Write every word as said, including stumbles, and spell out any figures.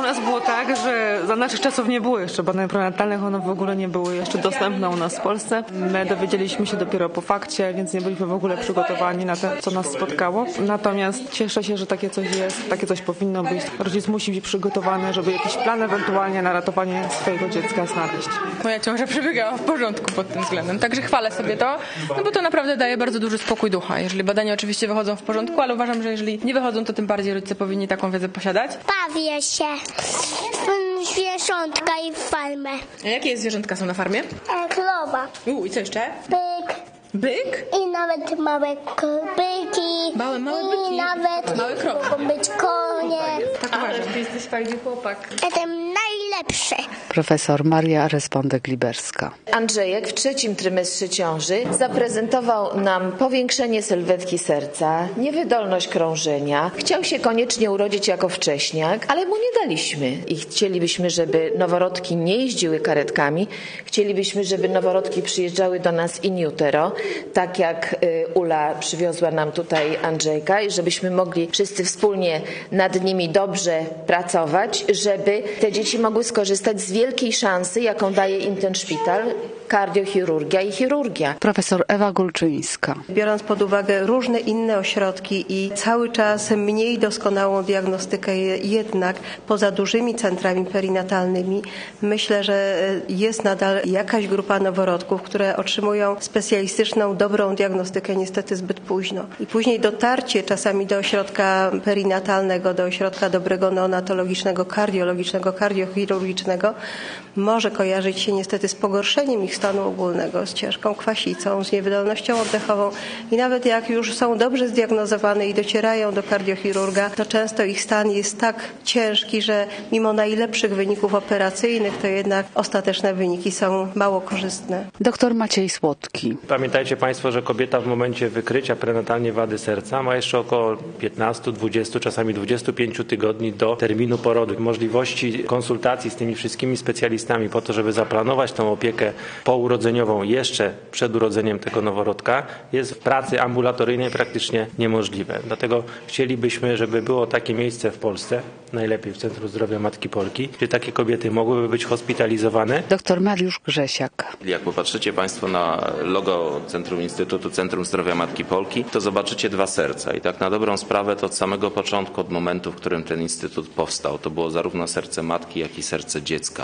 U nas było tak, że za naszych czasów nie było jeszcze badań prenatalnych, one w ogóle nie były jeszcze dostępne u nas w Polsce. My dowiedzieliśmy się dopiero po fakcie, więc nie byliśmy w ogóle przygotowani na to, co nas spotkało. Natomiast cieszę się, że takie coś jest, takie coś powinno być. Rodzic musi być przygotowany, żeby jakiś plan ewentualnie na ratowanie swojego dziecka znaleźć. Moja ciąża przebiegała w porządku pod tym względem, także chwalę sobie to, no bo to naprawdę daje bardzo duży spokój ducha, jeżeli badania oczywiście wychodzą w porządku, ale uważam, że jeżeli nie wychodzą, to tym bardziej rodzice powinni taką wiedzę posiadać. Bawię się w zwierzątka i w farmę. A jakie zwierzątka są na farmie? E, Krowa, U, i co jeszcze? byk Byk? i nawet małe k- byki. Małe, małe byki. I nawet Małe krowy. mogą być konie. Tak uważam. Ty jesteś fajny chłopak. Jestem najlepszy. Profesor Maria Respondek-Liberska. Andrzejek w trzecim trymestrze ciąży zaprezentował nam powiększenie sylwetki serca, niewydolność krążenia. Chciał się koniecznie urodzić jako wcześniak, ale mu nie daliśmy. I chcielibyśmy, żeby noworodki nie jeździły karetkami. Chcielibyśmy, żeby noworodki przyjeżdżały do nas in utero, tak jak Ula przywiozła nam tutaj Andrzejka, i żebyśmy mogli wszyscy wspólnie nad nimi dobrze pracować, żeby te dzieci mogły skorzystać z wielkiej szansy, jaką daje im ten szpital, kardiochirurgia i chirurgia. Profesor Ewa Gulczyńska. Biorąc pod uwagę różne inne ośrodki i cały czas mniej doskonałą diagnostykę jednak poza dużymi centrami perinatalnymi, myślę, że jest nadal jakaś grupa noworodków, które otrzymują specjalistyczną, dobrą diagnostykę niestety zbyt późno. I później dotarcie czasami do ośrodka perinatalnego, do ośrodka dobrego neonatologicznego, kardiologicznego, kardiochirurgicznego może kojarzyć się niestety z pogorszeniem ich stanu ogólnego, z ciężką kwasicą, z niewydolnością oddechową i nawet jak już są dobrze zdiagnozowane i docierają do kardiochirurga, to często ich stan jest tak ciężki, że mimo najlepszych wyników operacyjnych, to jednak ostateczne wyniki są mało korzystne. Doktor Maciej Słodki. Pamiętajcie Państwo, że kobieta w momencie wykrycia prenatalnie wady serca ma jeszcze około piętnaście, dwadzieścia, czasami dwadzieścia pięć tygodni do terminu porodu. Możliwości konsultacji z tymi wszystkimi specjalistami po to, żeby zaplanować tą opiekę pourodzeniową jeszcze przed urodzeniem tego noworodka, jest w pracy ambulatoryjnej praktycznie niemożliwe. Dlatego chcielibyśmy, żeby było takie miejsce w Polsce, najlepiej w Centrum Zdrowia Matki Polki, gdzie takie kobiety mogłyby być hospitalizowane. Doktor Mariusz Grzesiak. Jak popatrzycie Państwo na logo Centrum Instytutu Centrum Zdrowia Matki Polki, to zobaczycie dwa serca. I tak na dobrą sprawę to od samego początku, od momentu, w którym ten instytut powstał, to było zarówno serce matki, jak i serce dziecka.